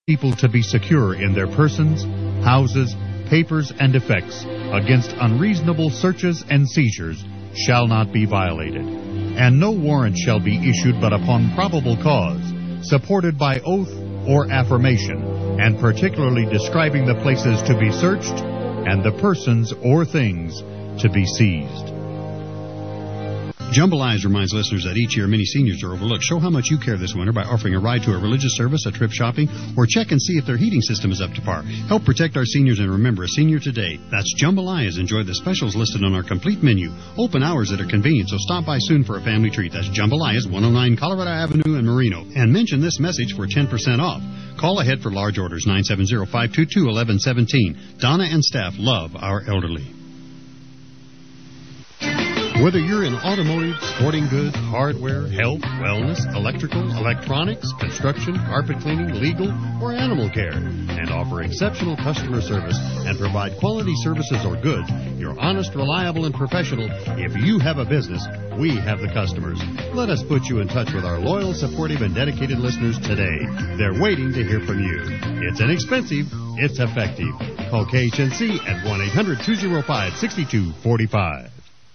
people to be secure in their persons, houses, papers, and effects against unreasonable searches and seizures shall not be violated, and no warrant shall be issued but upon probable cause, supported by oath or affirmation, and particularly describing the places to be searched and the persons or things to be seized. Jambalaya reminds listeners that each year many seniors are overlooked. Show how much you care this winter by offering a ride to a religious service, a trip shopping, or check and see if their heating system is up to par. Help protect our seniors and remember a senior today. That's Jambalaya. Enjoy the specials listed on our complete menu. Open hours that are convenient, so stop by soon for a family treat. That's Jambalaya, 109 Colorado Avenue in Marino. And mention this message for 10% off. Call ahead for large orders, 970-522-1117. Donna and staff love our elderly. Whether you're in automotive, sporting goods, hardware, health, wellness, electrical, electronics, construction, carpet cleaning, legal, or animal care, and offer exceptional customer service and provide quality services or goods, you're honest, reliable, and professional. If you have a business, we have the customers. Let us put you in touch with our loyal, supportive, and dedicated listeners today. They're waiting to hear from you. It's inexpensive. It's effective. Call KHNC at 1-800-205-6245.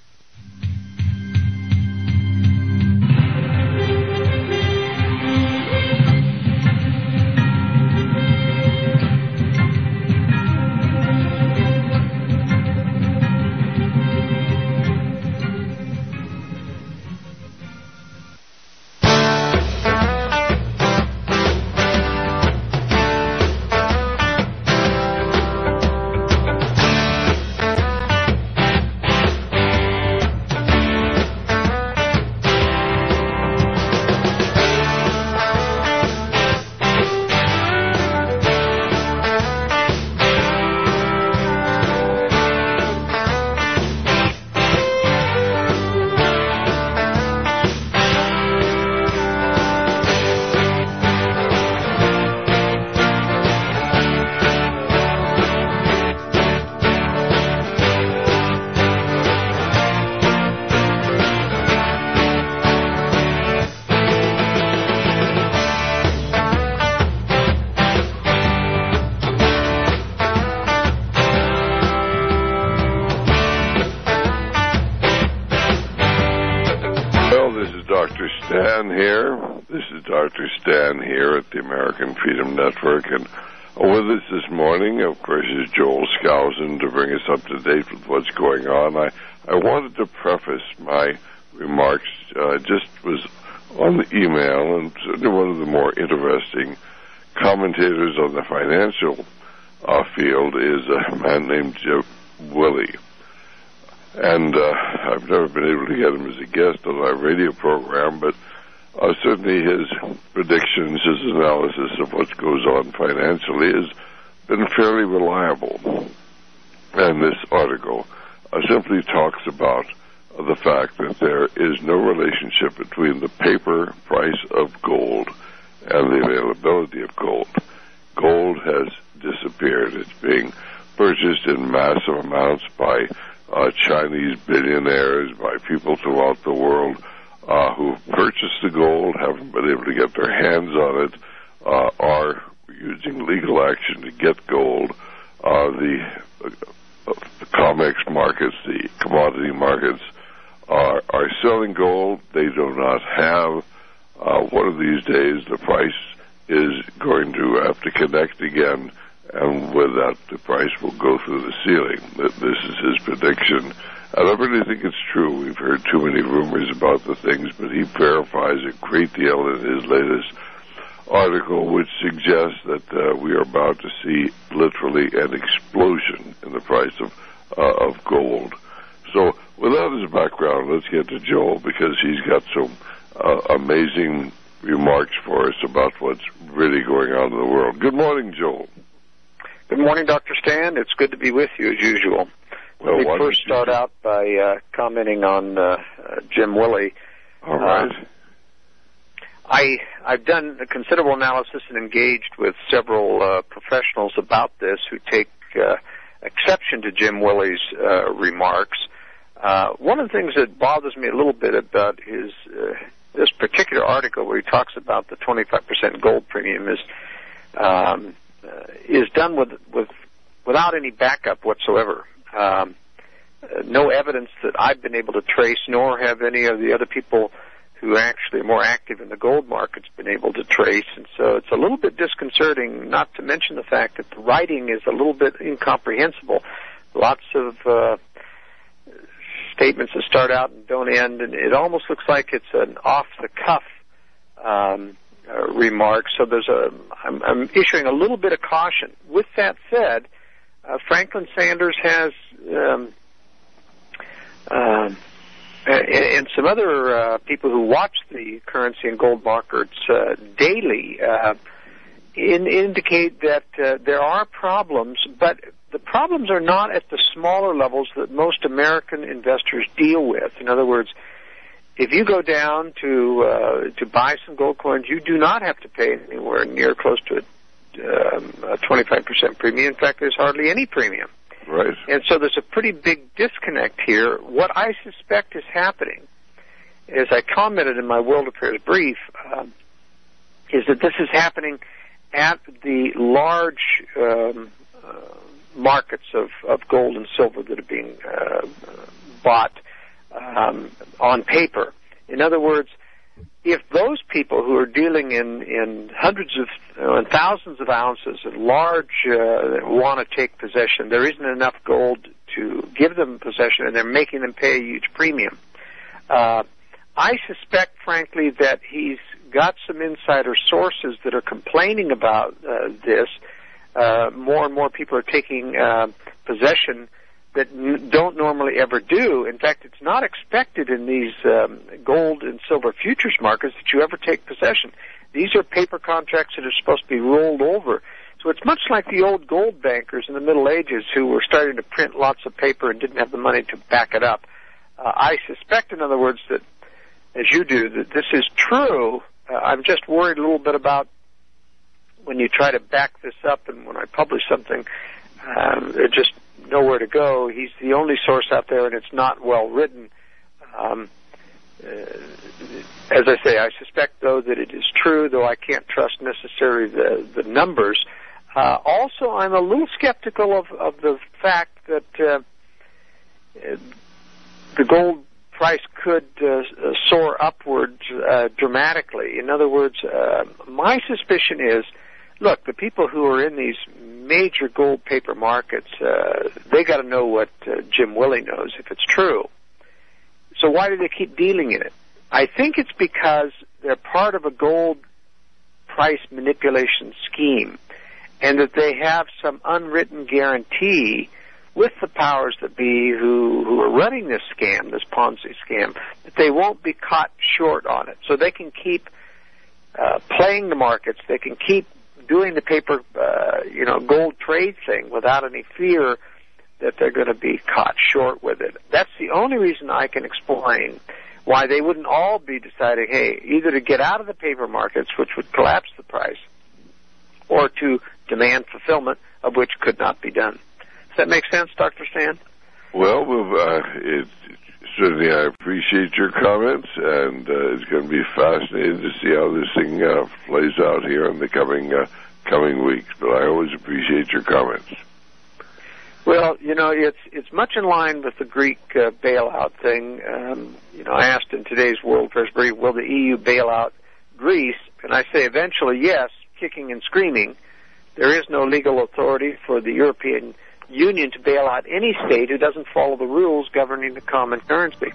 Network, and with us this morning, of course, is Joel Skousen to bring us up to date with what's going on. I wanted to preface my remarks, just was on the email, and certainly one of the more interesting commentators on the financial field is a man named Jim Willie. And I've never been able to get him as a guest on our radio program, but certainly his predictions, his analysis of what goes on financially has been fairly reliable. And this article simply talks about the fact that there is no relationship between the paper price of gold and the availability of gold. Gold has disappeared. It's being purchased in massive amounts by Chinese billionaires, by people throughout the world who've purchased the gold, haven't been able to get their hands on it, are using legal action to get gold. The COMEX markets, the commodity markets, are selling gold. They do not have. One of these days, the price is going to have to connect again, and with that, the price will go through the ceiling. This is his prediction. And I really think it's true. We've heard too many rumors about the things, but he verifies a great deal in his latest article, which suggests that we are about to see literally an explosion in the price of gold. So without his background, let's get to Joel, because he's got some amazing remarks for us about what's really going on in the world. Good morning, Joel. Good morning, Dr. Stan. It's good to be with you, as usual. Let me first start out by commenting on Jim Willie. All right. I've done a considerable analysis and engaged with several professionals about this who take exception to Jim Willie's remarks. One of the things that bothers me a little bit about this particular article where he talks about the 25% gold premium is is done without any backup whatsoever. No evidence that I've been able to trace, nor have any of the other people who actually are more active in the gold markets been able to trace. And so it's a little bit disconcerting, not to mention the fact that the writing is a little bit incomprehensible. Lots of statements that start out and don't end, and it almost looks like it's an off-the-cuff remark. So I'm issuing a little bit of caution. With that said, Franklin Sanders has and some other people who watch the currency and gold markets daily indicate that there are problems, but the problems are not at the smaller levels that most American investors deal with. In other words, if you go down to buy some gold coins, you do not have to pay anywhere near close to a 25% premium. In fact, there's hardly any premium. Right. And so there's a pretty big disconnect here. What I suspect is happening, as I commented in my World Affairs brief, is that this is happening at the large markets of gold and silver that are being bought on paper. In other words, if those people who are dealing in hundreds of and thousands of ounces and large want to take possession, there isn't enough gold to give them possession, and they're making them pay a huge premium. I suspect, frankly, that he's got some insider sources that are complaining about this. More and more people are taking possession that don't normally ever do. In fact, it's not expected in these gold and silver futures markets that you ever take possession. These are paper contracts that are supposed to be rolled over. So it's much like the old gold bankers in the Middle Ages who were starting to print lots of paper and didn't have the money to back it up. I suspect, in other words, that, as you do, that this is true. I'm just worried a little bit about when you try to back this up, and when I publish something, there's just nowhere to go. He's the only source out there, and it's not well written. As I say, I suspect, though, that it is true, though I can't trust necessarily the numbers. Also, I'm a little skeptical of the fact that the gold price could soar upwards dramatically. In other words, my suspicion is, look, the people who are in these major gold paper markets, they got to know what Jim Willie knows, if it's true. So why do they keep dealing in it? I think it's because they're part of a gold price manipulation scheme, and that they have some unwritten guarantee with the powers that be who are running this scam, this Ponzi scam, that they won't be caught short on it. So they can keep playing the markets, they can keep doing the paper, gold trade thing without any fear that they're going to be caught short with it. That's the only reason I can explain why they wouldn't all be deciding, hey, either to get out of the paper markets, which would collapse the price, or to demand fulfillment, of which could not be done. Does that make sense, Dr. Stan? Well, certainly I appreciate your comments, and it's going to be fascinating to see how this thing plays out here in the coming weeks. But I always appreciate your comments. Well, it's much in line with the Greek bailout thing. I asked in today's World Affairs brief, will the EU bail out Greece? And I say eventually yes, kicking and screaming. There is no legal authority for the European Union to bail out any state who doesn't follow the rules governing the common currency.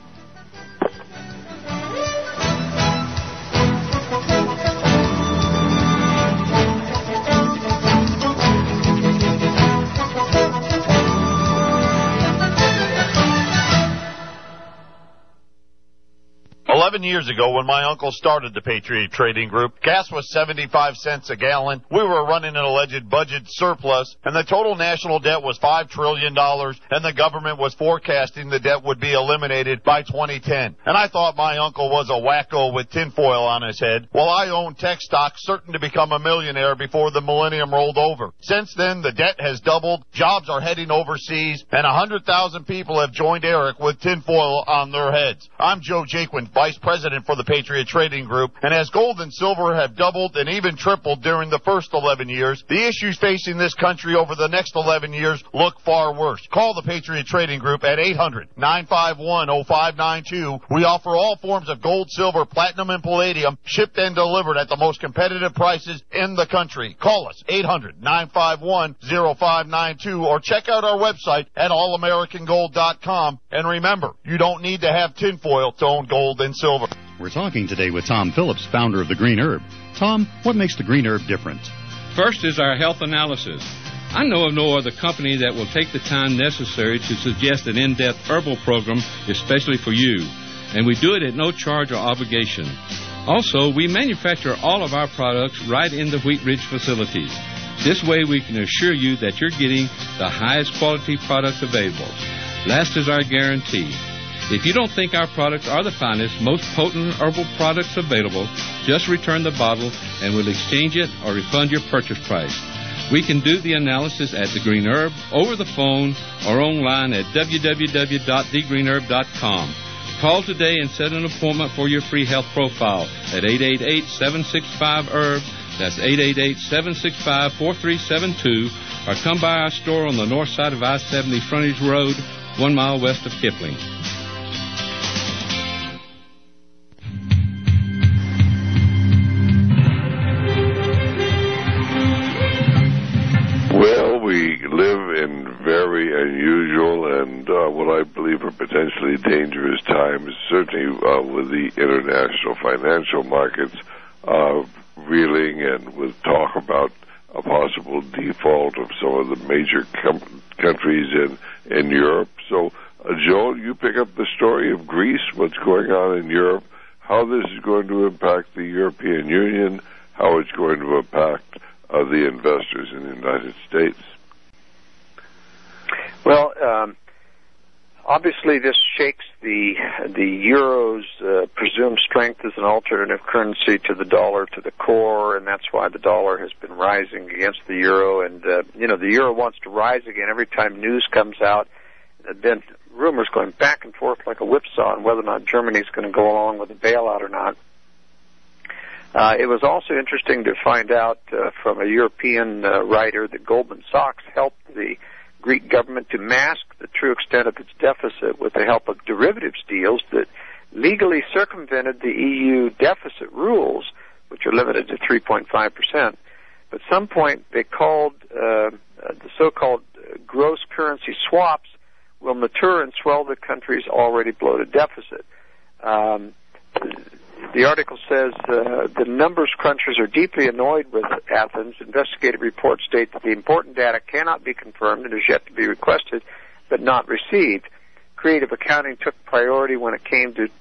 11 years ago, when my uncle started the Patriot Trading Group, gas was 75 cents a gallon. We were running an alleged budget surplus, and the total national debt was $5 trillion, and the government was forecasting the debt would be eliminated by 2010. And I thought my uncle was a wacko with tinfoil on his head. Well, I owned tech stocks, certain to become a millionaire before the millennium rolled over. Since then, the debt has doubled, jobs are heading overseas, and 100,000 people have joined Eric with tinfoil on their heads. I'm Joe Jaquin, Vice president for the Patriot Trading Group, and as gold and silver have doubled and even tripled during the first 11 years, the issues facing this country over the next 11 years look far worse. Call the Patriot Trading Group at 800-951-0592. We offer all forms of gold, silver, platinum, and palladium, shipped and delivered at the most competitive prices in the country. Call us, 800-951-0592, or check out our website at allamericangold.com. And remember, you don't need to have tinfoil to own gold and silver. We're talking today with Tom Phillips, founder of the Green Herb. Tom, what makes the Green Herb different? First is our health analysis. I know of no other company that will take the time necessary to suggest an in-depth herbal program especially for you, and we do it at no charge or obligation. Also, we manufacture all of our products right in the Wheat Ridge facilities. This way we can assure you that you're getting the highest quality products available. Last is our guarantee. If you don't think our products are the finest, most potent herbal products available, just return the bottle and we'll exchange it or refund your purchase price. We can do the analysis at The Green Herb, over the phone, or online at www.thegreenherb.com. Call today and set an appointment for your free health profile at 888-765-HERB. That's 888-765-4372. Or come by our store on the north side of I-70 Frontage Road, 1 mile west of Kipling. Well, we live in very unusual and what I believe are potentially dangerous times, certainly with the international financial markets reeling and with talk about a possible default of some of the major countries in Europe. So, Joel, you pick up the story of Greece, what's going on in Europe, how this is going to impact the European Union, how it's going to impact the investors in the United States. Well, obviously this shakes the euro's presumed strength as an alternative currency to the dollar, to the core, and that's why the dollar has been rising against the euro. And the euro wants to rise again every time news comes out. There have been rumors going back and forth like a whipsaw on whether or not Germany's going to go along with the bailout or not. It was also interesting to find out from a European writer that Goldman Sachs helped the Greek government to mask the true extent of its deficit with the help of derivatives deals that legally circumvented the EU deficit rules, which are limited to 3.5%. At some point, they called the so-called gross currency swaps will mature and swell the country's already bloated deficit. The article says the numbers crunchers are deeply annoyed with Athens. Investigative reports state that the important data cannot be confirmed and is yet to be requested but not received. Creative accounting took priority when it came to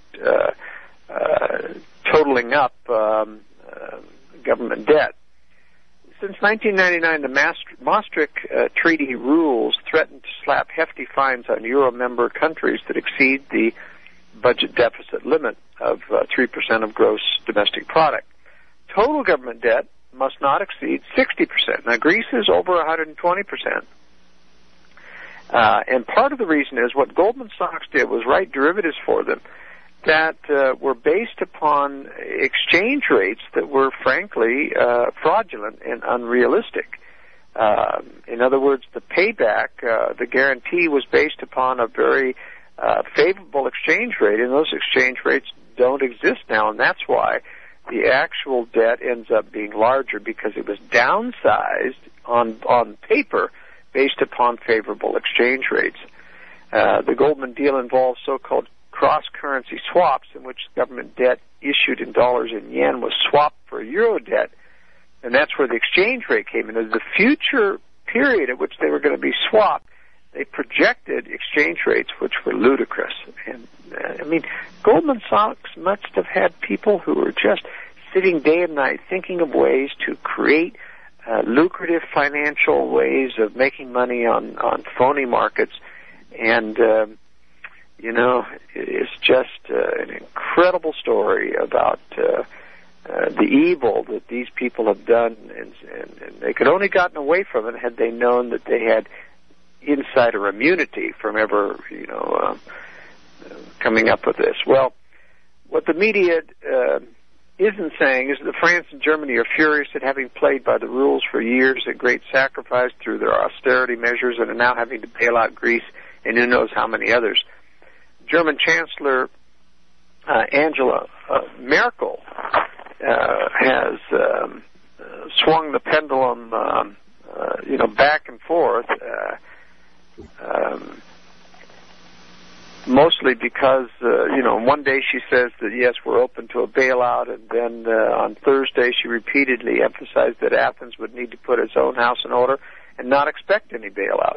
totaling up government debt. Since 1999, the Maastricht Treaty rules threaten to slap hefty fines on Euro member countries that exceed the budget deficit limit of 3% of gross domestic product. Total government debt must not exceed 60%. Now, Greece is over 120%. And part of the reason is what Goldman Sachs did was write derivatives for them that were based upon exchange rates that were, frankly, fraudulent and unrealistic. In other words, the payback, the guarantee was based upon a very favorable exchange rate, and those exchange rates don't exist now, and that's why the actual debt ends up being larger, because it was downsized on paper based upon favorable exchange rates. The Goldman deal involves so-called cross-currency swaps, in which government debt issued in dollars and yen was swapped for euro debt, and that's where the exchange rate came in. The future period at which they were going to be swapped, they projected exchange rates which were ludicrous. And Goldman Sachs must have had people who were just sitting day and night thinking of ways to create lucrative financial ways of making money on phony markets. And, it's just an incredible story about the evil that these people have done. And they could only gotten away from it had they known that they had insider immunity from ever, coming up with this. Well, what the media isn't saying is that France and Germany are furious at having played by the rules for years at great sacrifice through their austerity measures and are now having to bail out Greece and who knows how many others. German Chancellor Angela Merkel has swung the pendulum, back and forth, mostly because, one day she says that, yes, we're open to a bailout, and then on Thursday she repeatedly emphasized that Athens would need to put its own house in order and not expect any bailout.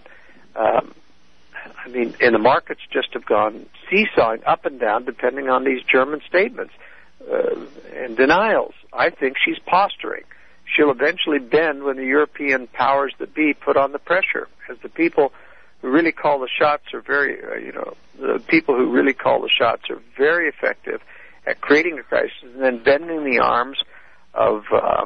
And the markets just have gone seesawing up and down depending on these German statements and denials. I think she's posturing. She'll eventually bend when the European powers that be put on the pressure, as the people who really call the shots are very, the people who really call the shots are very effective at creating a crisis and then bending the arms of,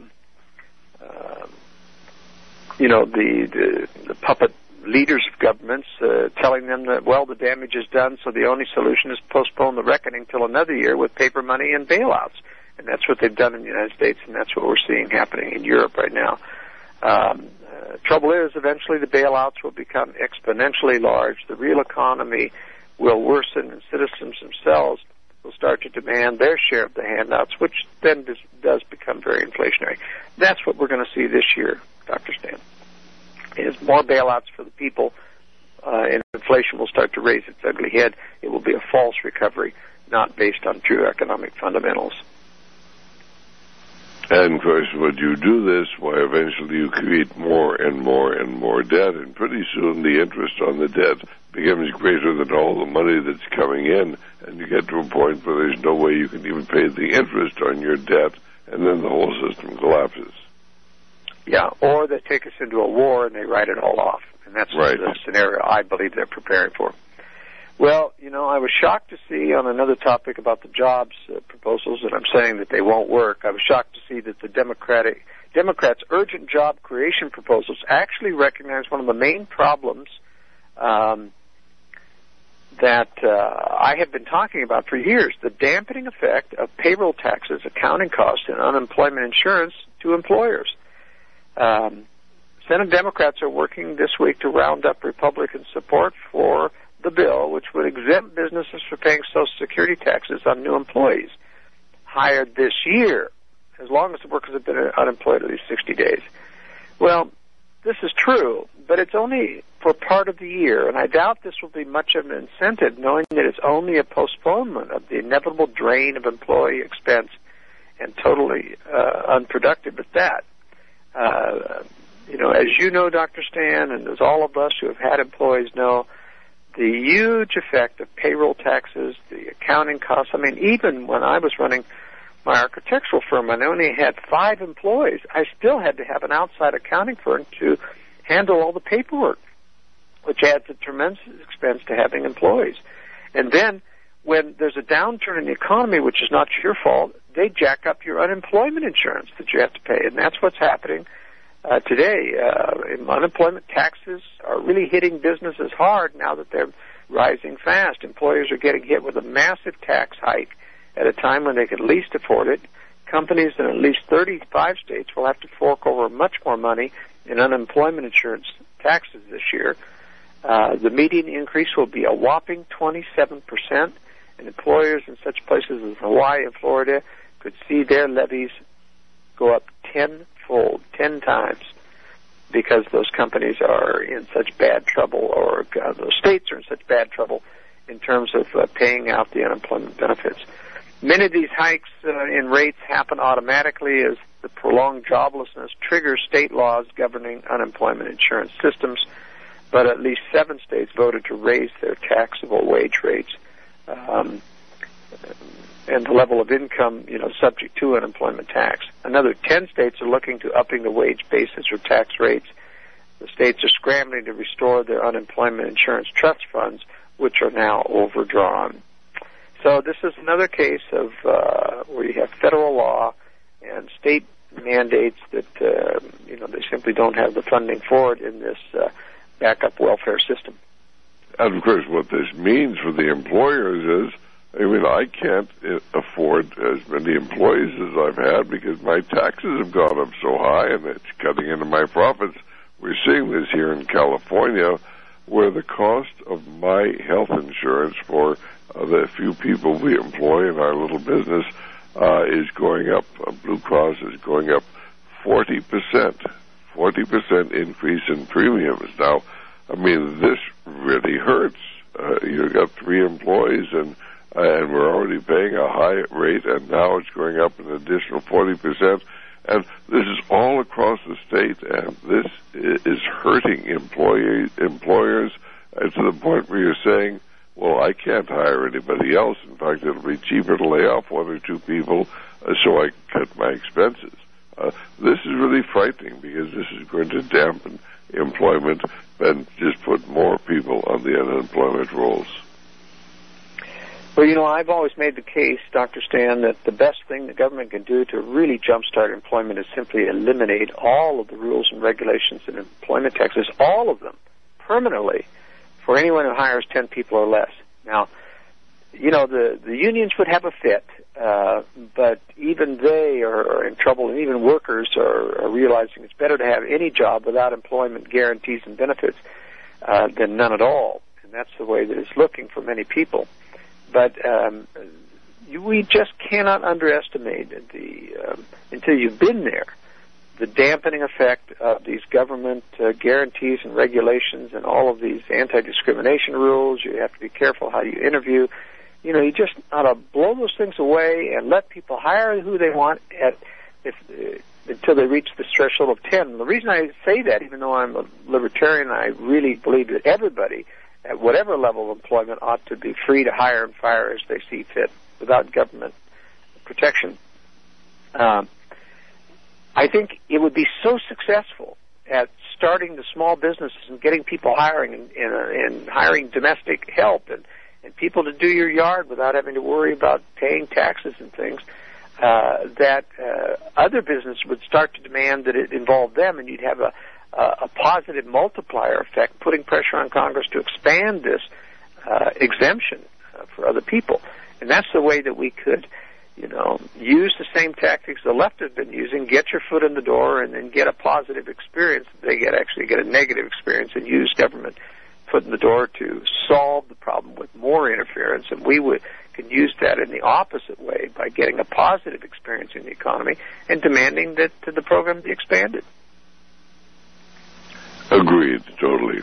the puppet leaders of governments, telling them that, well, the damage is done, so the only solution is postpone the reckoning till another year with paper money and bailouts. And that's what they've done in the United States, and that's what we're seeing happening in Europe right now. Trouble is, eventually the bailouts will become exponentially large. The real economy will worsen, and citizens themselves will start to demand their share of the handouts, which then does become very inflationary. That's what we're going to see this year, Dr. Stan, is more bailouts for the people, and inflation will start to raise its ugly head. It will be a false recovery, not based on true economic fundamentals. And, of course, when you do this, why, eventually you create more and more and more debt, and pretty soon the interest on the debt becomes greater than all the money that's coming in, and you get to a point where there's no way you can even pay the interest on your debt, and then the whole system collapses. Yeah, or they take us into a war and they write it all off, and that's right. The scenario I believe they're preparing for. Well, I was shocked to see on another topic about the jobs proposals, and I'm saying that they won't work. I was shocked to see that the Democrats' urgent job creation proposals actually recognize one of the main problems that I have been talking about for years, the dampening effect of payroll taxes, accounting costs, and unemployment insurance to employers. Senate Democrats are working this week to round up Republican support for the bill, which would exempt businesses from paying Social Security taxes on new employees hired this year, as long as the workers have been unemployed at least 60 days. Well, this is true, but it's only for part of the year, and I doubt this will be much of an incentive, knowing that it's only a postponement of the inevitable drain of employee expense and totally unproductive at that. As you know, Dr. Stan, and as all of us who have had employees know, the huge effect of payroll taxes, the accounting costs. Even when I was running my architectural firm, I only had 5 employees. I still had to have an outside accounting firm to handle all the paperwork, which adds a tremendous expense to having employees. And then when there's a downturn in the economy, which is not your fault, they jack up your unemployment insurance that you have to pay. And that's what's happening today. Unemployment taxes are really hitting businesses hard now that they're rising fast. Employers are getting hit with a massive tax hike at a time when they could least afford it. Companies in at least 35 states will have to fork over much more money in unemployment insurance taxes this year. The median increase will be a whopping 27%, and employers in such places as Hawaii and Florida could see their levies go up tenfold, 10 times, because those companies are in such bad trouble, or those states are in such bad trouble in terms of paying out the unemployment benefits. Many of these hikes in rates happen automatically as the prolonged joblessness triggers state laws governing unemployment insurance systems, but at least 7 states voted to raise their taxable wage rates and the level of income, subject to unemployment tax. Another 10 states are looking to upping the wage basis or tax rates. The states are scrambling to restore their unemployment insurance trust funds, which are now overdrawn. So this is another case of where you have federal law and state mandates that they simply don't have the funding for it in this backup welfare system. And of course, what this means for the employers is I mean, I can't afford as many employees as I've had because my taxes have gone up so high, and it's cutting into my profits. We're seeing this here in California, where the cost of my health insurance for the few people we employ in our little business is going up. Blue Cross is going up 40%. 40% increase in premiums. Now, I mean, this really hurts. You've got 3 employees, and we're already paying a high rate, and now it's going up an additional 40%. And this is all across the state, and this is hurting employers to the point where you're saying, well, I can't hire anybody else. In fact, it'll be cheaper to lay off 1 or 2 people so I can cut my expenses. This is really frightening because this is going to dampen employment and just put more people on the unemployment rolls. Well, you know, I've always made the case, Dr. Stan, that the best thing the government can do to really jumpstart employment is simply eliminate all of the rules and regulations and employment taxes, all of them, permanently, for anyone who hires 10 people or less. Now, you know, the unions would have a fit, but even they are in trouble, and even workers are realizing it's better to have any job without employment guarantees and benefits than none at all. And that's the way that it's looking for many people. But we just cannot underestimate until you've been there, the dampening effect of these government guarantees and regulations and all of these anti-discrimination rules. You have to be careful how you interview. You know, you just ought to blow those things away and let people hire who they want until they reach the threshold of 10. And the reason I say that, even though I'm a libertarian, I really believe that everybody at whatever level of employment ought to be free to hire and fire as they see fit without government protection. I think it would be so successful at starting the small businesses and getting people hiring and hiring domestic help and people to do your yard without having to worry about paying taxes and things, that other businesses would start to demand that it involve them, and you'd have a positive multiplier effect, putting pressure on Congress to expand this exemption for other people. And that's the way that we could, you know, use the same tactics the left has been using, get your foot in the door, and then get a positive experience. They actually get a negative experience and use government foot in the door to solve the problem with more interference. And we can use that in the opposite way by getting a positive experience in the economy and demanding that the program be expanded. Agreed, totally.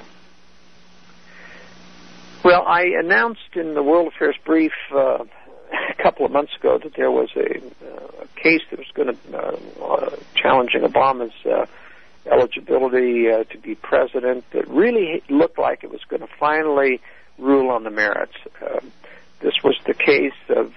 Well, I announced in the World Affairs Brief a couple of months ago that there was a case that was going to challenging Obama's eligibility to be president that really looked like it was going to finally rule on the merits. This was the case of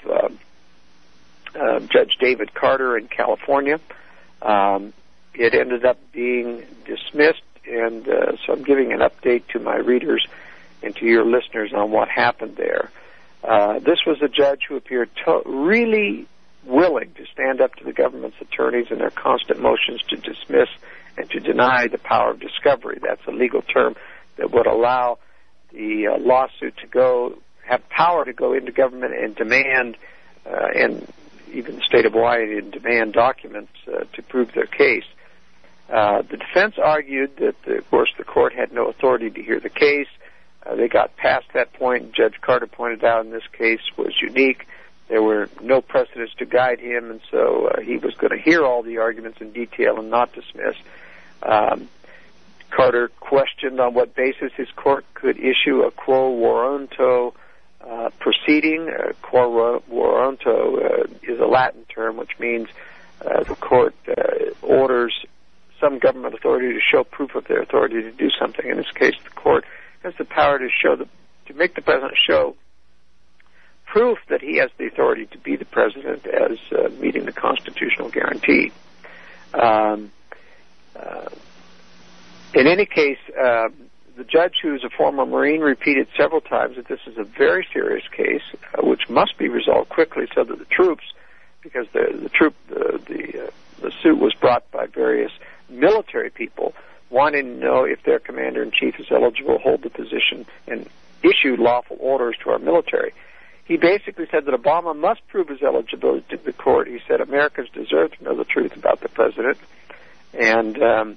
Judge David Carter in California. It ended up being dismissed, and so I'm giving an update to my readers and to your listeners on what happened there. This was a judge who appeared really willing to stand up to the government's attorneys and their constant motions to dismiss and to deny the power of discovery. That's a legal term that would allow the lawsuit to have power to go into government and demand, and even the state of Hawaii, and demand documents to prove their case. The defense argued that, of course, the court had no authority to hear the case. They got past that point. Judge Carter pointed out in this case was unique. There were no precedents to guide him, and so he was going to hear all the arguments in detail and not dismiss. Carter questioned on what basis his court could issue a quo warranto proceeding. Quo warranto is a Latin term, which means the court orders some government authority to show proof of their authority to do something. In this case, the court has the power to make the president show proof that he has the authority to be the president as meeting the constitutional guarantee. In any case, the judge, who's a former Marine, repeated several times that this is a very serious case, which must be resolved quickly so that the troops, because the suit was brought by various military people wanting to know if their commander-in-chief is eligible to hold the position and issue lawful orders to our military. he basically said that Obama must prove his eligibility to the court. He said Americans deserve to know the truth about the president. And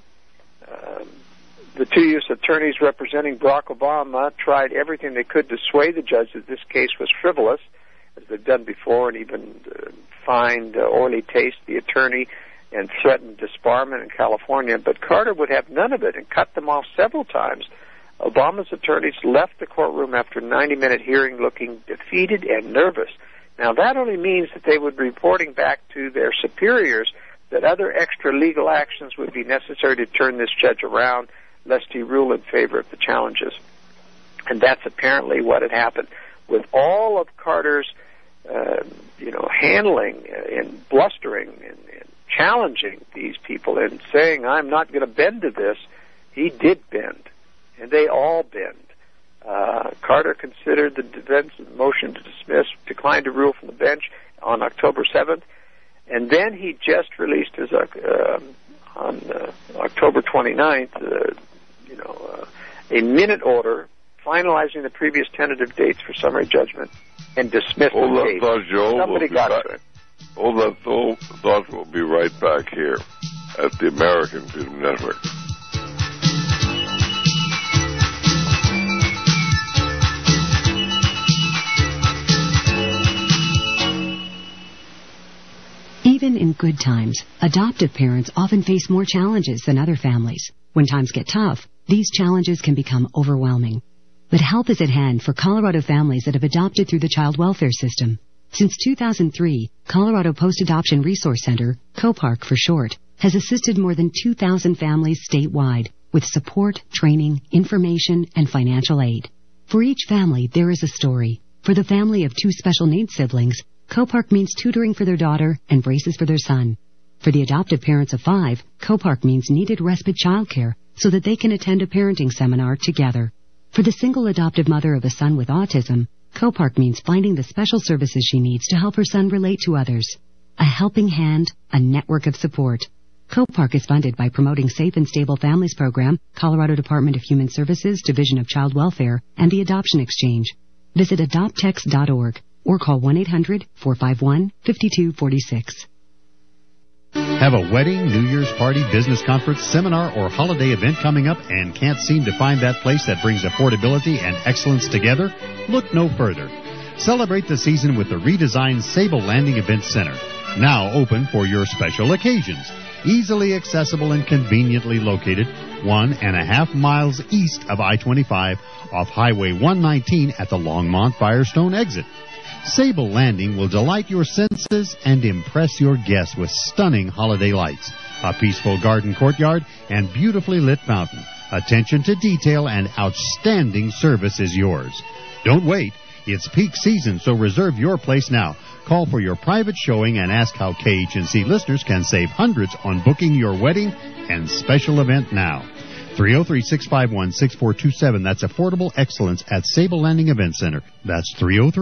the two U.S. attorneys representing Barack Obama tried everything they could to sway the judge that this case was frivolous, as they've done before, and even fined Orly Taste, the attorney, and threatened disbarment in California. But Carter would have none of it and cut them off several times. Obama's attorneys left the courtroom after a 90-minute hearing looking defeated and nervous. Now, that only means that they would be reporting back to their superiors that other extra legal actions would be necessary to turn this judge around, lest he rule in favor of the challenges. And that's apparently what had happened. With all of Carter's, handling and blustering and challenging these people and saying, I'm not going to bend to this, he did bend. And they all bend. Carter considered the defense motion to dismiss, declined to rule from the bench on October 7th, and then he just released his on October 29th, a minute order finalizing the previous tentative dates for summary judgment and dismissed the case. Somebody got to it. Hold that thought. We'll be right back here at the American Freedom Network. Even in good times, adoptive parents often face more challenges than other families. When times get tough, these challenges can become overwhelming. But help is at hand for Colorado families that have adopted through the child welfare system. Since 2003, Colorado Post-Adoption Resource Center, COPARC for short, has assisted more than 2,000 families statewide with support, training, information, and financial aid. For each family, there is a story. For the family of 2 special needs siblings, COPARC means tutoring for their daughter and braces for their son. For the adoptive parents of 5, COPARC means needed respite childcare so that they can attend a parenting seminar together. For the single adoptive mother of a son with autism, COPARC means finding the special services she needs to help her son relate to others. A helping hand, a network of support. COPARC is funded by Promoting Safe and Stable Families Program, Colorado Department of Human Services, Division of Child Welfare, and the Adoption Exchange. Visit adopttex.org or call 1-800-451-5246. Have a wedding, New Year's party, business conference, seminar, or holiday event coming up and can't seem to find that place that brings affordability and excellence together? Look no further. Celebrate the season with the redesigned Sable Landing Event Center, now open for your special occasions. Easily accessible and conveniently located 1.5 miles east of I-25 off Highway 119 at the Longmont Firestone exit. Sable Landing will delight your senses and impress your guests with stunning holiday lights, a peaceful garden courtyard, and beautifully lit fountain. Attention to detail and outstanding service is yours. Don't wait. It's peak season, so reserve your place now. Call for your private showing and ask how KHNC listeners can save hundreds on booking your wedding and special event now. 303-651-6427. That's affordable excellence at Sable Landing Event Center. That's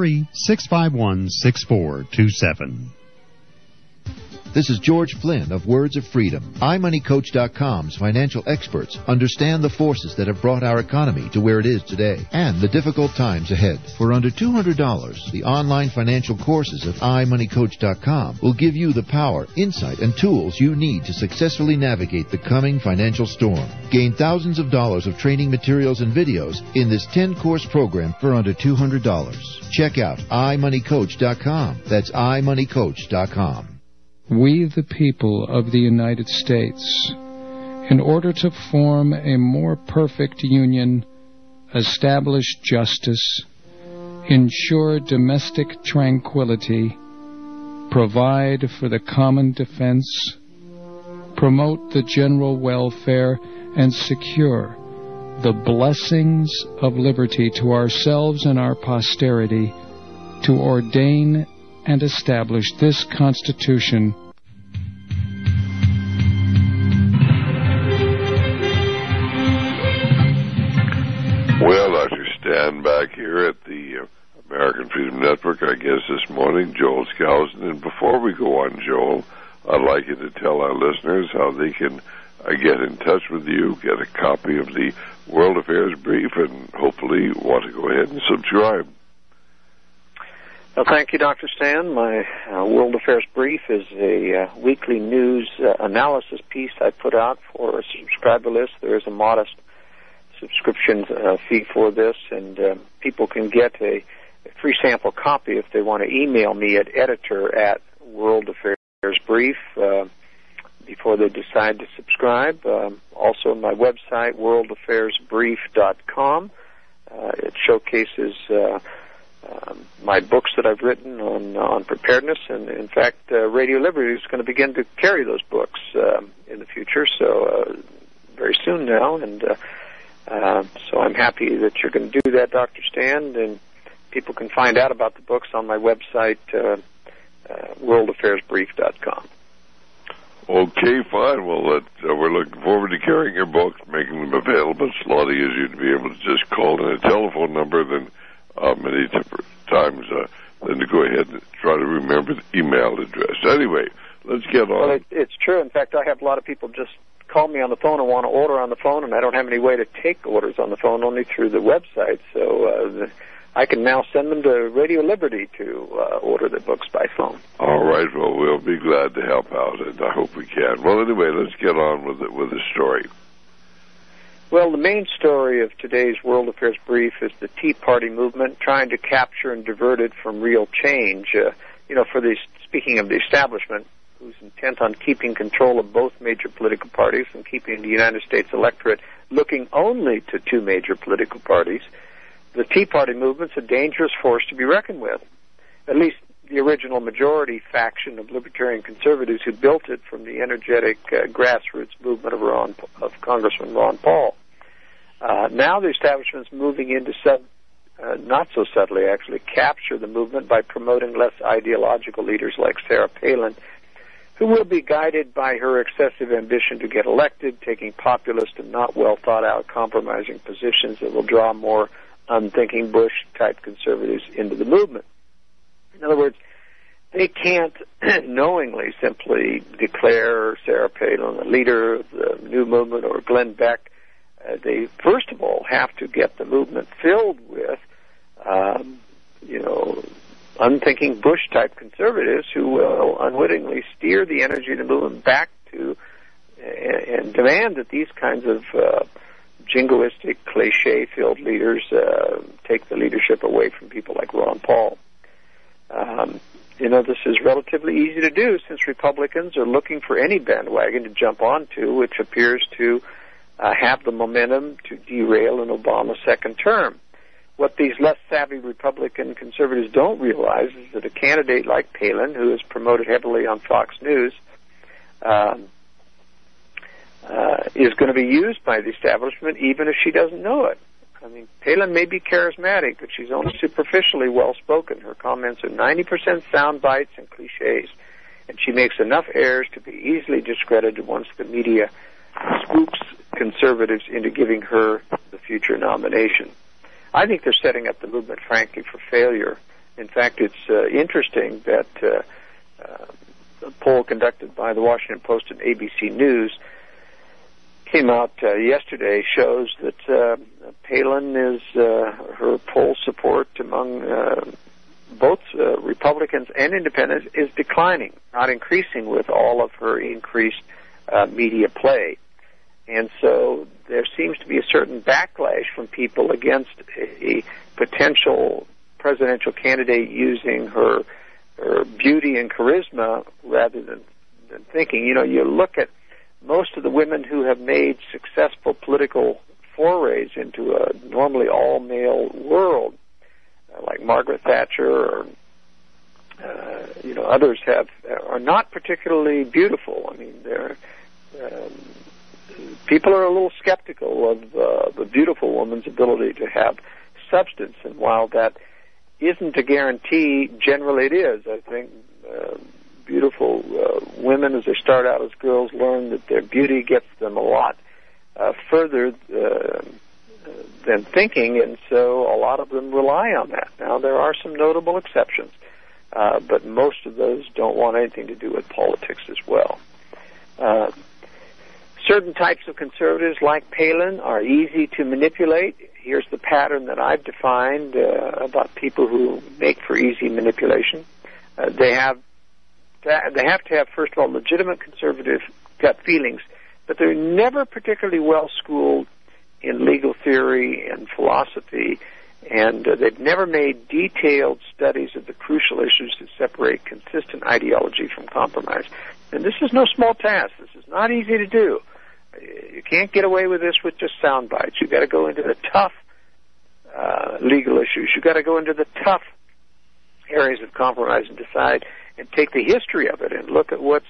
303-651-6427. This is George Flynn of Words of Freedom. iMoneyCoach.com's financial experts understand the forces that have brought our economy to where it is today and the difficult times ahead. For under $200, the online financial courses at iMoneyCoach.com will give you the power, insight, and tools you need to successfully navigate the coming financial storm. Gain thousands of dollars of training materials and videos in this 10-course program for under $200. Check out iMoneyCoach.com. That's iMoneyCoach.com. We, the people of the United States, in order to form a more perfect union, establish justice, ensure domestic tranquility, provide for the common defense, promote the general welfare, and secure the blessings of liberty to ourselves and our posterity, to ordain and establish this Constitution. Well, as we stand back here at the American Freedom Network, I guess this morning, Joel Skousen. And before we go on, Joel, I'd like you to tell our listeners how they can get in touch with you, get a copy of the World Affairs Brief, and hopefully want to go ahead and subscribe. Well, thank you, Dr. Stan. My World Affairs Brief is a weekly news analysis piece I put out for a subscriber list. There is a modest subscription fee for this, and people can get a free sample copy if they want to email me at editor@worldaffairsbrief before they decide to subscribe. Also, my website, worldaffairsbrief.com. It showcases my books that I've written on preparedness, and in fact, Radio Liberty is going to begin to carry those books in the future, so very soon now, and so I'm happy that you're going to do that, Dr. Stan, and people can find out about the books on my website, worldaffairsbrief.com. Okay, fine. Well, we're looking forward to carrying your books, making them available. It's a lot easier to be able to just call in a telephone number than many different times than to go ahead and try to remember the email address. Anyway, let's get on. Well, it's true. In fact, I have a lot of people just call me on the phone and want to order on the phone, and I don't have any way to take orders on the phone, only through the website. So I can now send them to Radio Liberty to order the books by phone. All right. Well, we'll be glad to help out, and I hope we can. Well, anyway, let's get on with the story. Well, the main story of today's World Affairs Brief is the Tea Party movement trying to capture and divert it from real change. Speaking of the establishment, who's intent on keeping control of both major political parties and keeping the United States electorate looking only to two major political parties, the Tea Party movement's a dangerous force to be reckoned with. At least the original majority faction of libertarian conservatives who built it from the energetic grassroots movement of Congressman Ron Paul. Now the establishment's moving in to not so subtly actually capture the movement by promoting less ideological leaders like Sarah Palin, who will be guided by her excessive ambition to get elected, taking populist and not well thought out compromising positions that will draw more unthinking Bush-type conservatives into the movement. In other words, they can't knowingly simply declare Sarah Palin the leader of the new movement or Glenn Beck. They, first of all, have to get the movement filled with, unthinking Bush-type conservatives who will unwittingly steer the energy of the movement back to and demand that these kinds of jingoistic, cliche-filled leaders take the leadership away from people like Ron Paul. This is relatively easy to do since Republicans are looking for any bandwagon to jump onto, which appears to have the momentum to derail an Obama second term. What these less savvy Republican conservatives don't realize is that a candidate like Palin, who is promoted heavily on Fox News, is going to be used by the establishment even if she doesn't know it. I mean, Palin may be charismatic, but she's only superficially well-spoken. Her comments are 90% sound bites and cliches, and she makes enough errors to be easily discredited once the media spooks conservatives into giving her the future nomination. I think they're setting up the movement, frankly, for failure. In fact, it's interesting that a poll conducted by the Washington Post and ABC News came out yesterday shows that Palin is her poll support among both Republicans and independents is declining, not increasing with all of her increased media play. And so there seems to be a certain backlash from people against a potential presidential candidate using her beauty and charisma rather than thinking. You look at most of the women who have made successful political forays into a normally all-male world, like Margaret Thatcher or others are not particularly beautiful. I mean, people are a little skeptical of a beautiful woman's ability to have substance, and while that isn't a guarantee, generally it is. I think beautiful women, as they start out as girls, learn that their beauty gets them a lot further than thinking, and so a lot of them rely on that. Now, there are some notable exceptions, but most of those don't want anything to do with politics as well. Certain types of conservatives, like Palin, are easy to manipulate. Here's the pattern that I've defined about people who make for easy manipulation. They have to have, first of all, legitimate conservative gut feelings, but they're never particularly well schooled in legal theory and philosophy, and they've never made detailed studies of the crucial issues that separate consistent ideology from compromise. And this is no small task. This is not easy to do. You can't get away with this with just sound bites. You've got to go into the tough legal issues. You've got to go into the tough areas of compromise and decide and take the history of it and look at what's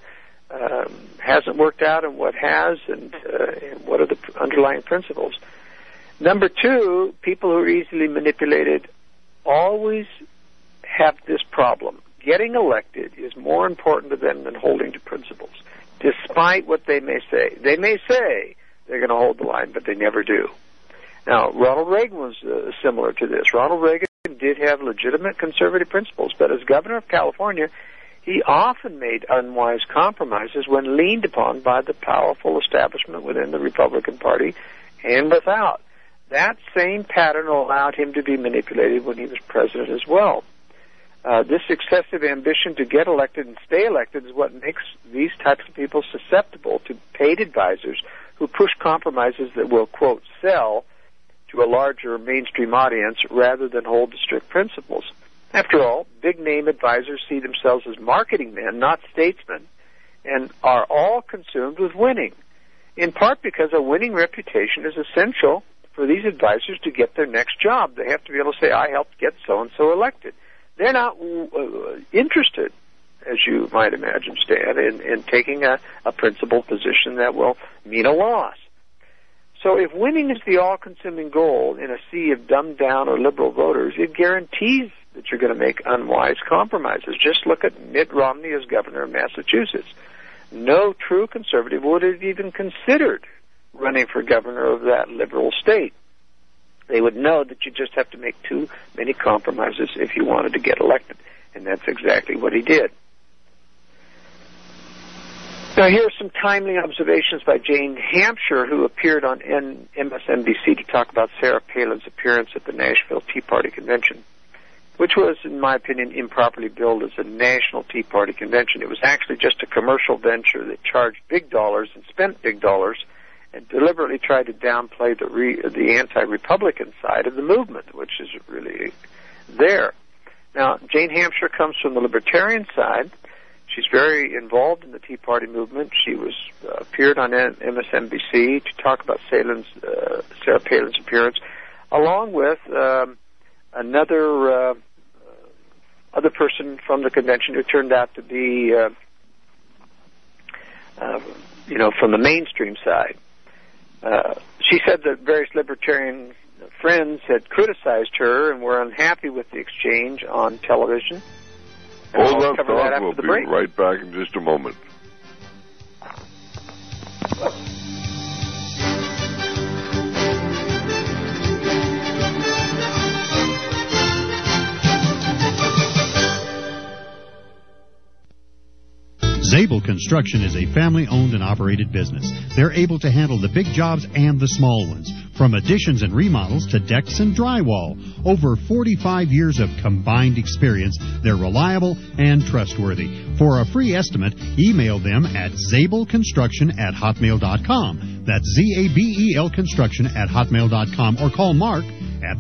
hasn't worked out and what has, and what are the underlying principles. Number two, people who are easily manipulated always have this problem. Getting elected is more important to them than holding to principles, despite what they may say. They may say they're going to hold the line, but they never do. Now, Ronald Reagan was similar to this. Ronald Reagan did have legitimate conservative principles, but as governor of California, he often made unwise compromises when leaned upon by the powerful establishment within the Republican Party and without. That same pattern allowed him to be manipulated when he was president as well. This excessive ambition to get elected and stay elected is what makes these types of people susceptible to paid advisors who push compromises that will, quote, sell to a larger mainstream audience rather than hold to strict principles. After all, big-name advisors see themselves as marketing men, not statesmen, and are all consumed with winning, in part because a winning reputation is essential for these advisors to get their next job. They have to be able to say, I helped get so-and-so elected. They're not interested, as you might imagine, Stan, in taking a principled position that will mean a loss. So if winning is the all-consuming goal in a sea of dumbed-down or liberal voters, it guarantees that you're going to make unwise compromises. Just look at Mitt Romney as governor of Massachusetts. No true conservative would have even considered running for governor of that liberal state. They would know that you just have to make too many compromises if you wanted to get elected, and that's exactly what he did. Now, here are some timely observations by Jane Hampshire, who appeared on MSNBC to talk about Sarah Palin's appearance at the Nashville Tea Party Convention, which was, in my opinion, improperly billed as a national Tea Party convention. It was actually just a commercial venture that charged big dollars and spent big dollars and deliberately tried to downplay the anti-Republican side of the movement, which is really there. Now, Jane Hampshire comes from the libertarian side. She's very involved in the Tea Party movement. She was appeared on MSNBC to talk about Sarah Palin's appearance, along with another other person from the convention who turned out to be, from the mainstream side. She said that various libertarian friends had criticized her and were unhappy with the exchange on television. Hold on, Tom. We'll be right back in just a moment. Zabel Construction is a family-owned and operated business. They're able to handle the big jobs and the small ones, from additions and remodels to decks and drywall. Over 45 years of combined experience, they're reliable and trustworthy. For a free estimate, email them at zabelconstruction@hotmail.com. That's ZABEL construction@hotmail.com, or call Mark at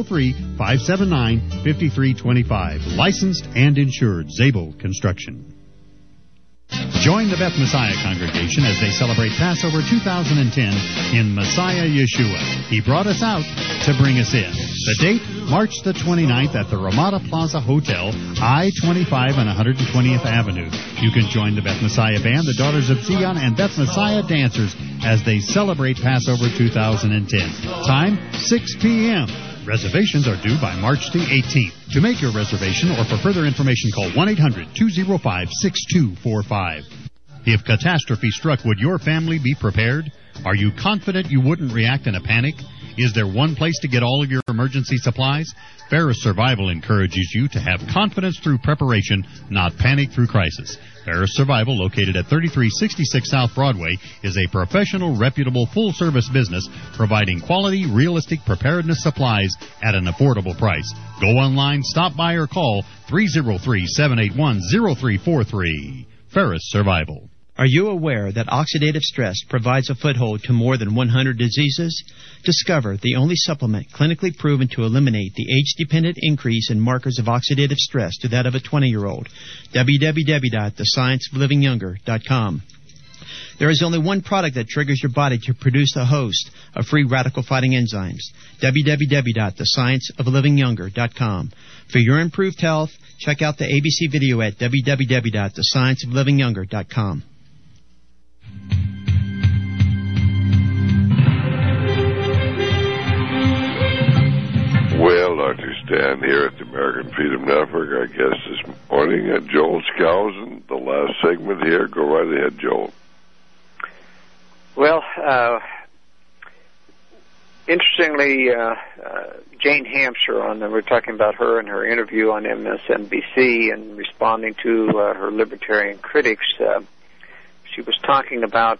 303-579-5325. Licensed and insured. Zabel Construction. Join the Beth Messiah congregation as they celebrate Passover 2010 in Messiah Yeshua. He brought us out to bring us in. The date, March the 29th at the Ramada Plaza Hotel, I-25 and 120th Avenue. You can join the Beth Messiah Band, the Daughters of Zion, and Beth Messiah dancers as they celebrate Passover 2010. Time, 6 p.m. Reservations are due by March the 18th. To make your reservation or for further information, call 1-800-205-6245. If catastrophe struck, would your family be prepared? Are you confident you wouldn't react in a panic? Is there one place to get all of your emergency supplies? Ferris Survival encourages you to have confidence through preparation, not panic through crisis. Ferris Survival, located at 3366 South Broadway, is a professional, reputable, full-service business providing quality, realistic preparedness supplies at an affordable price. Go online, stop by, or call 303-781-0343. Ferris Survival. Are you aware that oxidative stress provides a foothold to more than 100 diseases? Discover the only supplement clinically proven to eliminate the age-dependent increase in markers of oxidative stress to that of a 20-year-old. www.thescienceoflivingyounger.com. There is only one product that triggers your body to produce a host of free radical-fighting enzymes. www.thescienceoflivingyounger.com. For your improved health, check out the ABC video at www.thescienceoflivingyounger.com. Well, Dr. Stan here at the American Freedom Network. Our guest this morning, Joel Skousen. The last segment here. Go right ahead, Joel. Well, interestingly, Jane Hampshire, we're talking about her and her interview on MSNBC and responding to her libertarian critics. She was talking about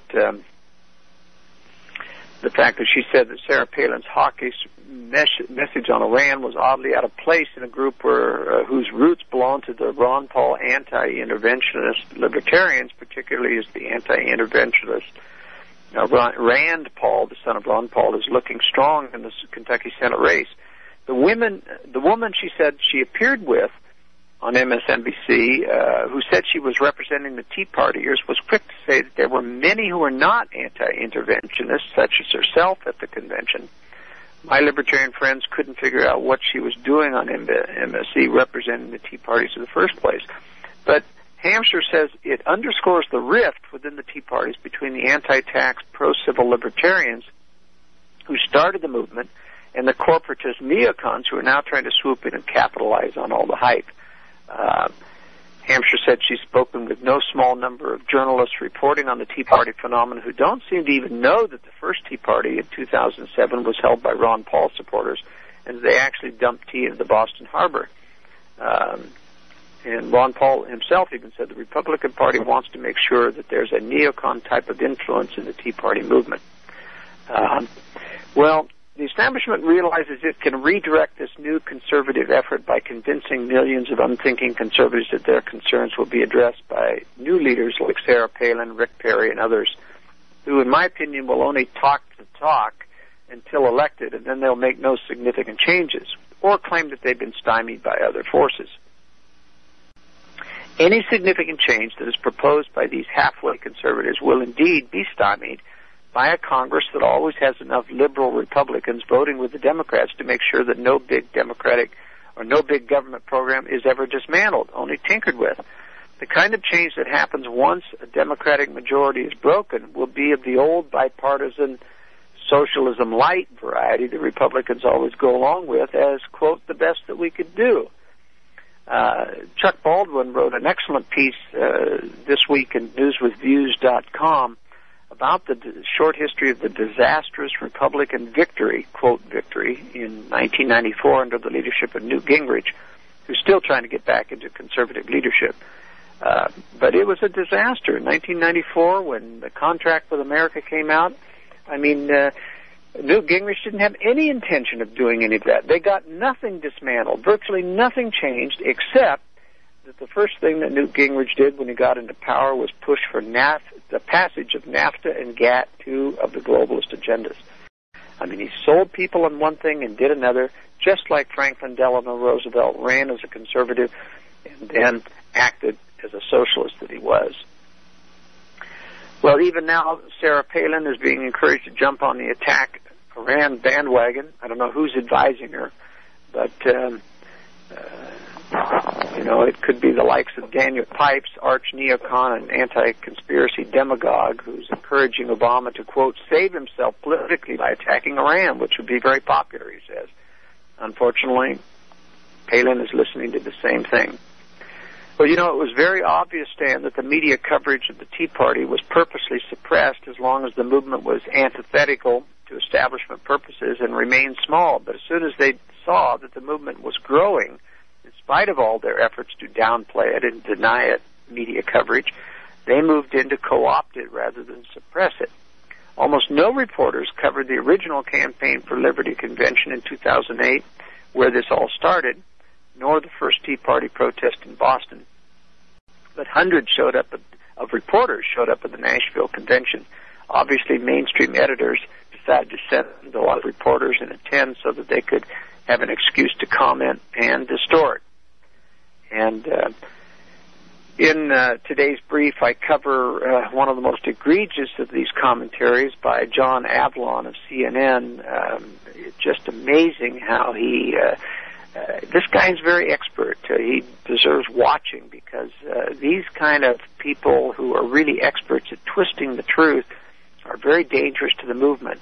the fact that she said that Sarah Palin's hawkish message on Iran was oddly out of place in a group whose roots belong to the Ron Paul anti-interventionist libertarians, particularly as the anti-interventionist Rand Paul, the son of Ron Paul, is looking strong in the Kentucky Senate race. The woman she said she appeared with on MSNBC, who said she was representing the Tea Partiers, was quick to say that there were many who were not anti-interventionists, such as herself, at the convention. My libertarian friends couldn't figure out what she was doing on MSC representing the Tea Parties in the first place. But Hampshire says it underscores the rift within the Tea Parties between the anti-tax, pro-civil libertarians who started the movement and the corporatist neocons who are now trying to swoop in and capitalize on all the hype. Hampshire said she's spoken with no small number of journalists reporting on the Tea Party phenomenon who don't seem to even know that the first Tea Party in 2007 was held by Ron Paul supporters, and they actually dumped tea into the Boston Harbor. And Ron Paul himself even said the Republican Party wants to make sure that there's a neocon type of influence in the Tea Party movement. Well, the establishment realizes it can redirect this new conservative effort by convincing millions of unthinking conservatives that their concerns will be addressed by new leaders like Sarah Palin, Rick Perry, and others, who, in my opinion, will only talk the talk until elected, and then they'll make no significant changes, or claim that they've been stymied by other forces. Any significant change that is proposed by these halfway conservatives will indeed be stymied by a Congress that always has enough liberal Republicans voting with the Democrats to make sure that no big Democratic or no big government program is ever dismantled, only tinkered with. The kind of change that happens once a Democratic majority is broken will be of the old bipartisan socialism light variety the Republicans always go along with as, quote, the best that we could do. Chuck Baldwin wrote an excellent piece this week in newswithviews.com about the short history of the disastrous Republican victory, quote, victory, in 1994 under the leadership of Newt Gingrich, who's still trying to get back into conservative leadership. But it was a disaster. In 1994, when the Contract with America came out, I mean, Newt Gingrich didn't have any intention of doing any of that. They got nothing dismantled. Virtually nothing changed, except that the first thing that Newt Gingrich did when he got into power was push for the passage of NAFTA and GATT, two of the globalist agendas. I mean, he sold people on one thing and did another, just like Franklin Delano Roosevelt ran as a conservative and then acted as a socialist that he was. Well, even now, Sarah Palin is being encouraged to jump on the attack Iran bandwagon. I don't know who's advising her, but it could be the likes of Daniel Pipes, arch neocon and anti-conspiracy demagogue, who's encouraging Obama to, quote, save himself politically by attacking Iran, which would be very popular, he says. Unfortunately, Palin is listening to the same thing. Well, it was very obvious, Stan, that the media coverage of the Tea Party was purposely suppressed as long as the movement was antithetical to establishment purposes and remained small. But as soon as they saw that the movement was growing, in spite of all their efforts to downplay it and deny it media coverage, they moved in to co-opt it rather than suppress it. Almost no reporters covered the original Campaign for Liberty convention in 2008, where this all started, nor the first Tea Party protest in Boston. But hundreds of reporters showed up at the Nashville convention. Obviously, mainstream editors decided to send a lot of reporters and attend so that they could have an excuse to comment and distort. And in today's brief, I cover one of the most egregious of these commentaries by John Avlon of CNN. It's just amazing how this guy is very expert. He deserves watching because these kind of people who are really experts at twisting the truth are very dangerous to the movement.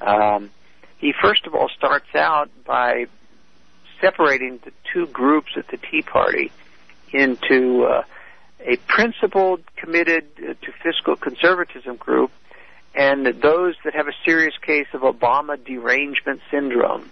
He first of all starts out by separating the two groups at the Tea Party into a principled, committed to fiscal conservatism group and those that have a serious case of Obama derangement syndrome.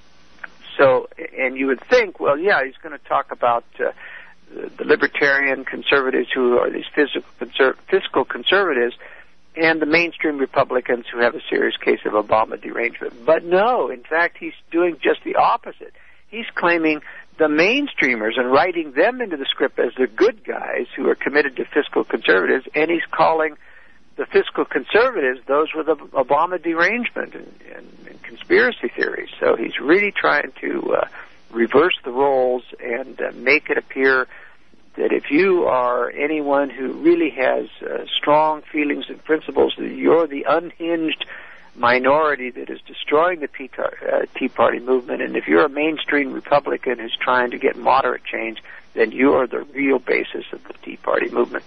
So, and you would think, well, yeah, he's going to talk about the libertarian conservatives who are these fiscal conservatives and the mainstream Republicans who have a serious case of Obama derangement. But no, in fact, he's doing just the opposite. He's claiming the mainstreamers and writing them into the script as the good guys who are committed to fiscal conservatives, and he's calling the fiscal conservatives those with Obama derangement and conspiracy theories. So he's really trying to reverse the roles and make it appear that if you are anyone who really has strong feelings and principles, that you're the unhinged minority that is destroying the Tea Party movement, and if you're a mainstream Republican who's trying to get moderate change, then you are the real basis of the Tea Party movement.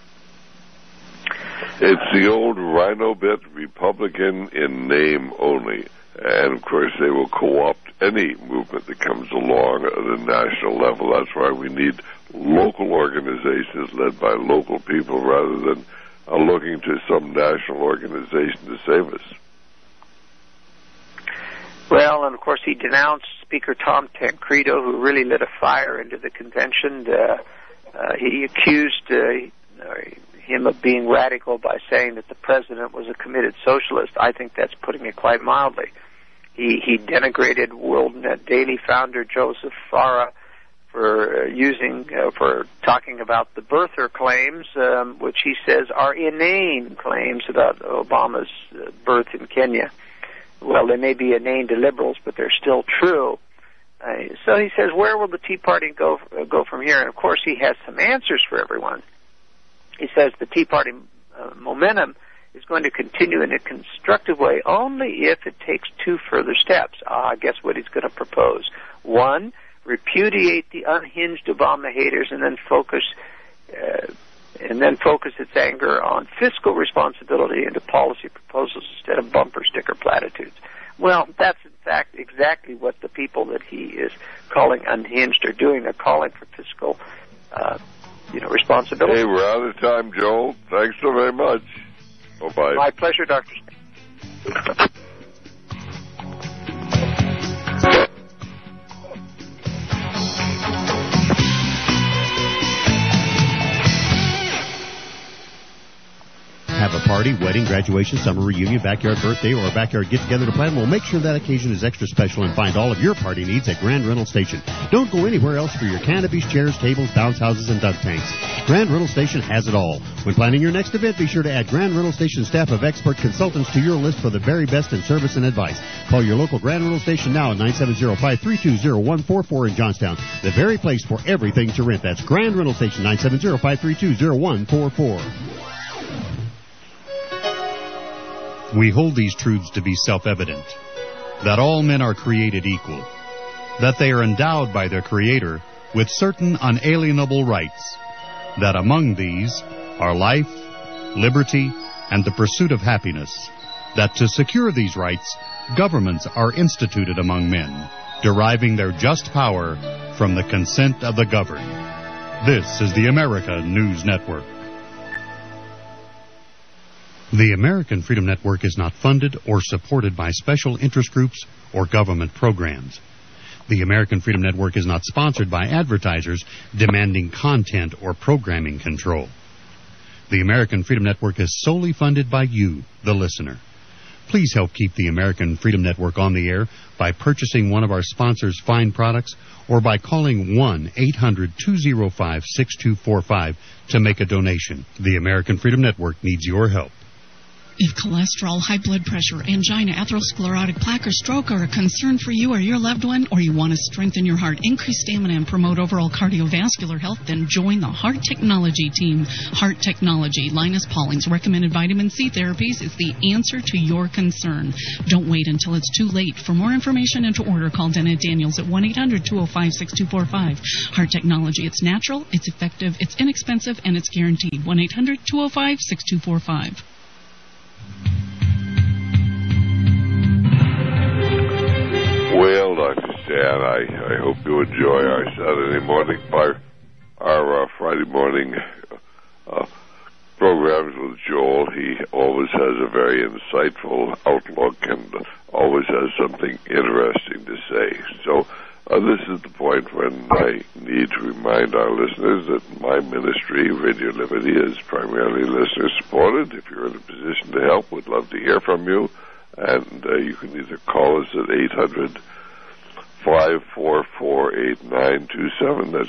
It's the old rhino bit, Republican in name only. And, of course, they will co-opt any movement that comes along at the national level. That's why we need local organizations led by local people rather than looking to some national organization to save us. Well, and, of course, he denounced Speaker Tom Tancredo, who really lit a fire into the convention. He accused him of being radical by saying that the president was a committed socialist. I think that's putting it quite mildly. He denigrated WorldNet Daily founder Joseph Farah for talking about the birther claims, which he says are inane claims about Obama's birth in Kenya. Well, they may be inane to liberals, but they're still true. So he says, where will the Tea Party go from here? And, of course, he has some answers for everyone. He says the Tea Party momentum is going to continue in a constructive way only if it takes two further steps. Guess what he's going to propose? One, repudiate the unhinged Obama haters and then focus its anger on fiscal responsibility into policy proposals instead of bumper sticker platitudes. Well, that's in fact exactly what the people that he is calling unhinged are doing. They're calling for fiscal responsibility. Hey, we're out of time, Joel. Thanks so very much. Bye-bye. My pleasure, Dr. Have a party, wedding, graduation, summer reunion, backyard birthday, or a backyard get-together to plan? Well, make sure that occasion is extra special and find all of your party needs at Grand Rental Station. Don't go anywhere else for your canopies, chairs, tables, bounce houses, and dunk tanks. Grand Rental Station has it all. When planning your next event, be sure to add Grand Rental Station staff of expert consultants to your list for the very best in service and advice. Call your local Grand Rental Station now at 970-532-0144 in Johnstown. The very place for everything to rent. That's Grand Rental Station, 970-532-0144. We hold these truths to be self-evident, that all men are created equal, that they are endowed by their Creator with certain unalienable rights, that among these are life, liberty, and the pursuit of happiness, that to secure these rights, governments are instituted among men, deriving their just power from the consent of the governed. This is the America News Network. The American Freedom Network is not funded or supported by special interest groups or government programs. The American Freedom Network is not sponsored by advertisers demanding content or programming control. The American Freedom Network is solely funded by you, the listener. Please help keep the American Freedom Network on the air by purchasing one of our sponsors' fine products or by calling 1-800-205-6245 to make a donation. The American Freedom Network needs your help. If cholesterol, high blood pressure, angina, atherosclerotic plaque, or stroke are a concern for you or your loved one, or you want to strengthen your heart, increase stamina, and promote overall cardiovascular health, then join the Heart Technology team. Heart Technology, Linus Pauling's recommended vitamin C therapies, is the answer to your concern. Don't wait until it's too late. For more information and to order, call Dennett Daniels at 1-800-205-6245. Heart Technology, it's natural, it's effective, it's inexpensive, and it's guaranteed. 1-800-205-6245. Well, Dr. Stan, I hope you enjoy our Saturday morning, our Friday morning programs with Joel. He always has a very insightful outlook and always has something interesting to say. So this is the point when I need to remind our listeners that my ministry, Radio Liberty, is primarily listener-supported. If you're in a position to help, we'd love to hear from you. And you can either call us at 800-544-8927. That's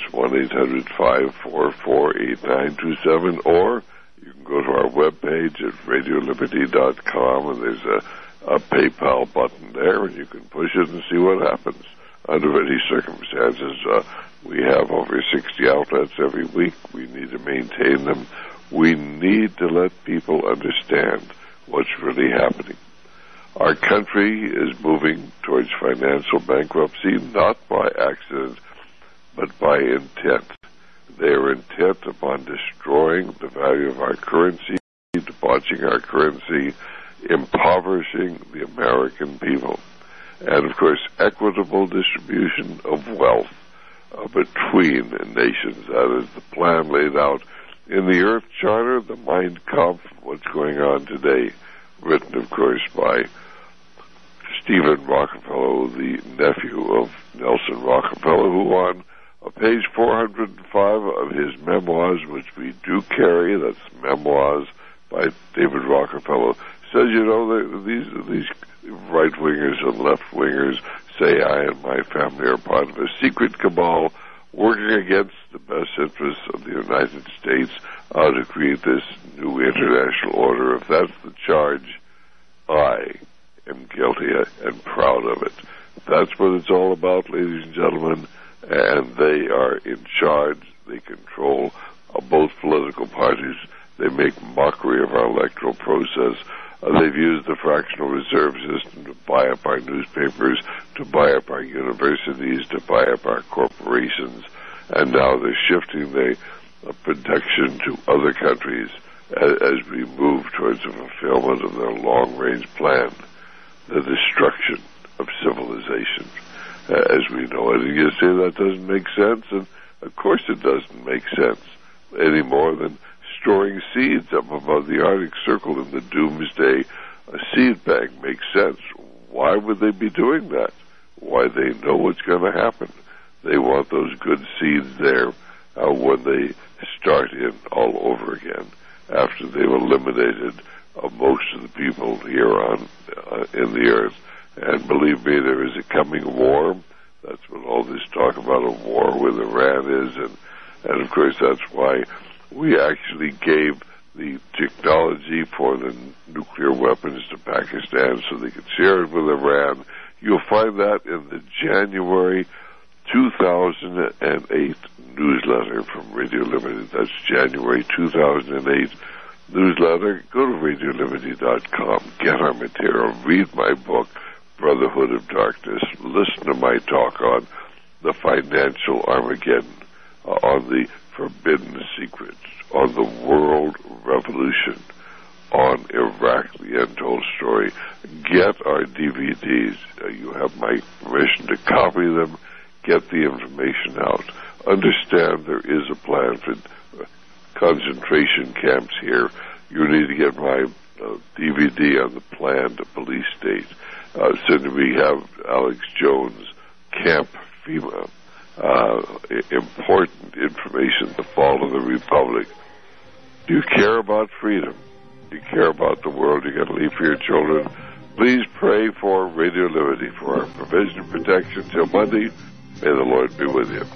1-800-544-8927. Or you can go to our webpage at radioliberty.com, and there's a PayPal button there, and you can push it and see what happens. Under any circumstances, we have over 60 outlets every week. We need to maintain them. We need to let people understand what's really happening. Our country is moving towards financial bankruptcy, not by accident, but by intent. They are intent upon destroying the value of our currency, debauching our currency, impoverishing the American people. And, of course, equitable distribution of wealth between nations. That is the plan laid out in the Earth Charter, the Mein Kampf, what's going on today, written, of course, by Stephen Rockefeller, the nephew of Nelson Rockefeller, who on page 405 of his memoirs, which we do carry, that's Memoirs by David Rockefeller, says, you know, these right-wingers and left-wingers say I and my family are part of a secret cabal working against the best interests of the United States to create this new international order. If that's the charge, I am guilty and proud of it. That's what it's all about, ladies and gentlemen, and they are in charge. They control both political parties. They make mockery of our electoral process. They've used the fractional reserve system to buy up our newspapers, to buy up our universities, to buy up our corporations, and now they're shifting the protection to other countries as we move towards the fulfillment of their long-range plan, the destruction of civilization as we know it. And you say that doesn't make sense, and of course it doesn't make sense any more than storing seeds up above the Arctic Circle in the doomsday seed bank makes sense. Why would they be doing that? Why, they know what's going to happen. They want those good seeds there when they start in all over again, after they've eliminated most of the people here on in the earth. And believe me, there is a coming war. That's what all this talk about a war with Iran is, and of course that's why we actually gave the technology for the nuclear weapons to Pakistan so they could share it with Iran. You'll find that in the January 2008 newsletter from Radio Liberty. That's January 2008 newsletter. Go to radioliberty.com, get our material, read my book, Brotherhood of Darkness, listen to my talk on the financial Armageddon, on the forbidden secrets, on the world revolution, on Iraq, the untold story. Get our DVDs. You have my permission to copy them. Get the information out. Understand there is a plan for concentration camps here. You need to get my DVD on the planned police state. Soon we have Alex Jones, Camp FEMA, important information, the fall of the Republic. Do you care about freedom? Do you care about the world you're going to leave for your children? Please pray for Radio Liberty, for our provision and protection till Monday. May the Lord be with you.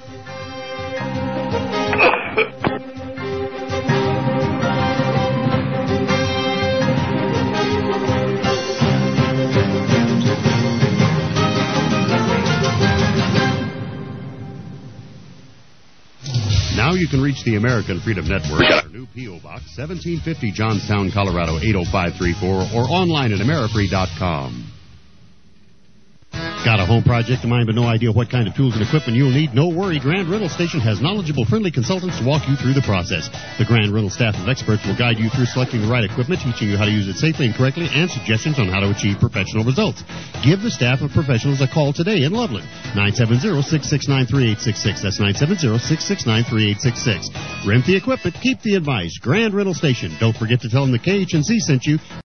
Now you can reach the American Freedom Network at our new P.O. Box, 1750 Johnstown, Colorado, 80534, or online at amerifree.com. Got a home project in mind but no idea what kind of tools and equipment you'll need? No worry, Grand Rental Station has knowledgeable, friendly consultants to walk you through the process. The Grand Rental staff of experts will guide you through selecting the right equipment, teaching you how to use it safely and correctly, and suggestions on how to achieve professional results. Give the staff of professionals a call today in Loveland, 970-669-3866. That's 970-669-3866. Rent the equipment, keep the advice. Grand Rental Station. Don't forget to tell them the KHNC sent you.